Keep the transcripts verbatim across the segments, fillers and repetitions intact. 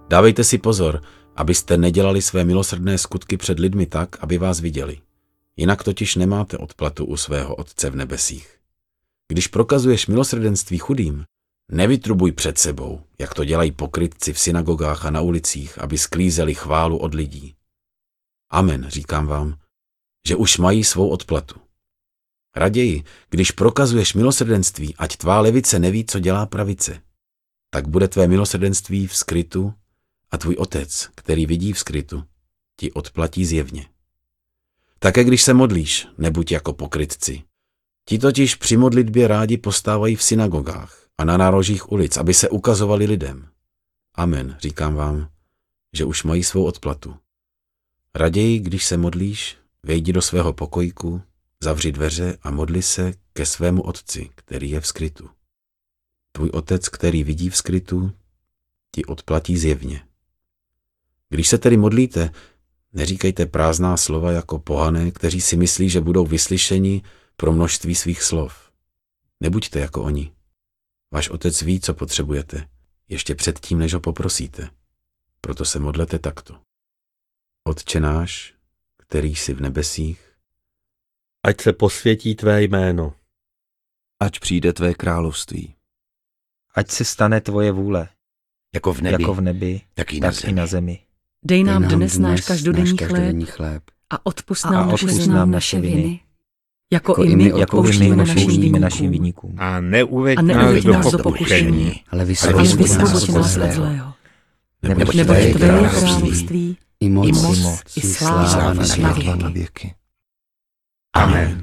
Dávejte si pozor, abyste nedělali své milosrdné skutky před lidmi tak, aby vás viděli. Jinak totiž nemáte odplatu u svého Otce v nebesích. Když prokazuješ milosrdenství chudým, nevytrubuj před sebou, jak to dělají pokrytci v synagogách a na ulicích, aby sklízeli chválu od lidí. Amen, říkám vám, že už mají svou odplatu. Raději, když prokazuješ milosrdenství, ať tvá levice neví, co dělá pravice, tak bude tvé milosrdenství v skrytu a tvůj Otec, který vidí v skrytu, ti odplatí zjevně. Také když se modlíš, nebuď jako pokrytci. Ti totiž při modlitbě rádi postávají v synagogách a na nárožích ulic, aby se ukazovali lidem. Amen, říkám vám, že už mají svou odplatu. Raději, když se modlíš, vejdi do svého pokojíku, zavři dveře a modli se ke svému Otci, který je v skrytu. Tvůj Otec, který vidí v skrytu, ti odplatí zjevně. Když se tedy modlíte, neříkejte prázdná slova jako pohané, kteří si myslí, že budou vyslyšeni pro množství svých slov. Nebuďte jako oni. Váš Otec ví, co potřebujete, ještě předtím, než ho poprosíte. Proto se modlete takto. Otče náš, který jsi v nebesích, ať se posvětí tvé jméno. Ať přijde tvé království. Ať se stane tvoje vůle, Jako v nebi, jako v nebi, tak i na tak zemi. i na zemi. Dej nám Dej nám dnes náš každodenní chléb každodenní chléb a odpusť A nám, odpusť odpusť nám naše viny, jako, Jako i i my my Jako my odpouštíme našim našim viníkům našim viníkům. viníkům. A neuveď A nás neuveď do nás do pokušení, pokušení, ale ale vysvoboď vysvoboď nás od nás od zlého. zlého. Neboť Neboť tvé je tvé je království království, i i moc, moc, i sláva na na věky. věky. na věky. Amen.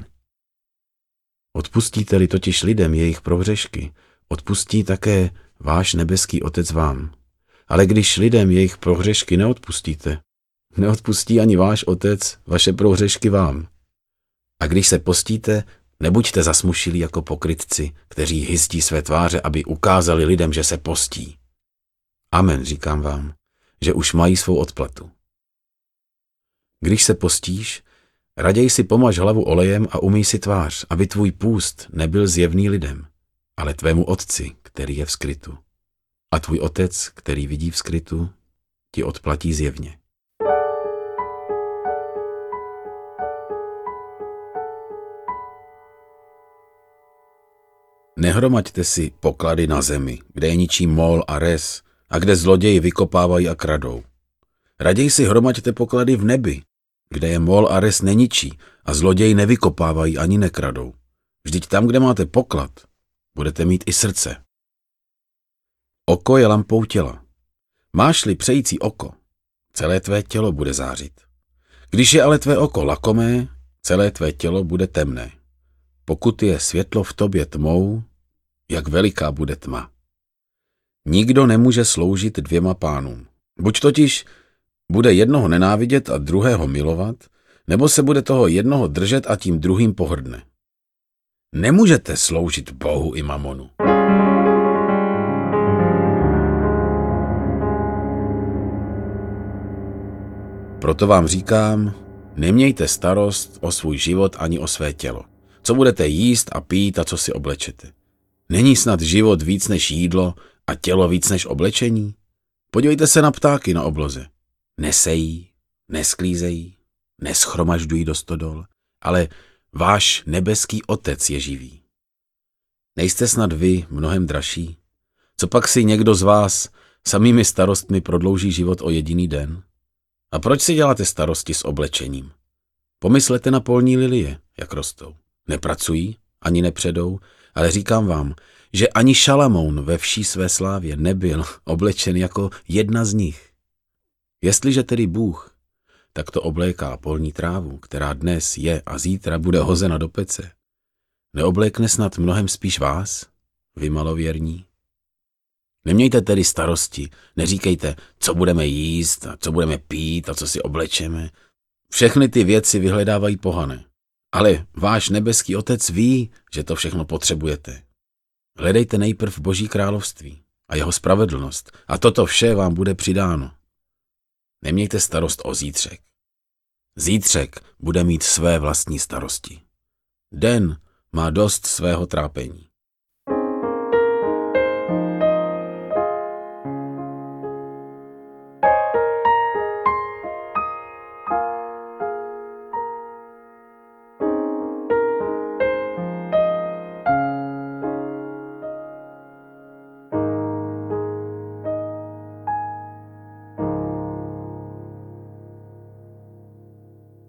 odpustíte-li totiž lidem jejich prohřešky, odpustí také váš nebeský Otec vám. Ale když lidem jejich prohřešky neodpustíte, neodpustí ani váš Otec vaše prohřešky vám. A když se postíte, nebuďte zasmušilí jako pokrytci, kteří hyzdí své tváře, aby ukázali lidem, že se postí. Amen, říkám vám, že už mají svou odplatu. Když se postíš, raději si pomaž hlavu olejem a umyj si tvář, aby tvůj půst nebyl zjevný lidem, ale tvému Otci, který je v skrytu. A tvůj Otec, který vidí v skrytu, ti odplatí zjevně. Nehromaďte si poklady na zemi, kde je ničí mol a res a kde zloději vykopávají a kradou. Raději si hromaďte poklady v nebi, kde je mol a res neničí a zloději nevykopávají ani nekradou. Vždyť tam, kde máte poklad, budete mít i srdce. Oko je lampou těla. Máš-li přející oko, celé tvé tělo bude zářit. Když je ale tvé oko lakomé, celé tvé tělo bude temné. Pokud je světlo v tobě tmou, jak veliká bude tma. Nikdo nemůže sloužit dvěma pánům. Buď totiž bude jednoho nenávidět a druhého milovat, nebo se bude toho jednoho držet a tím druhým pohrdne. Nemůžete sloužit Bohu i mamonu. Proto vám říkám, nemějte starost o svůj život ani o své tělo. Co budete jíst a pít a co si oblečete. Není snad život víc než jídlo a tělo víc než oblečení? Podívejte se na ptáky na obloze. Nesejí, nesklízejí, neschromažďují do stodol, ale váš nebeský Otec je živý. Nejste snad vy mnohem dražší? Co pak si někdo z vás samými starostmi prodlouží život o jediný den? A proč si děláte starosti s oblečením? Pomyslete na polní lilie, jak rostou. Nepracují, ani nepředou, ale říkám vám, že ani Šalamoun ve vší své slávě nebyl oblečen jako jedna z nich. Jestliže tedy Bůh takto obléká polní trávu, která dnes je a zítra bude hozena do pece, neoblékne snad mnohem spíš vás, vy malověrní? Nemějte tedy starosti, neříkejte, co budeme jíst a co budeme pít a co si oblečeme. Všechny ty věci vyhledávají pohané. Ale váš nebeský Otec ví, že to všechno potřebujete. Hledejte nejprv Boží království a jeho spravedlnost a toto vše vám bude přidáno. Nemějte starost o zítřek. Zítřek bude mít své vlastní starosti. Den má dost svého trápení.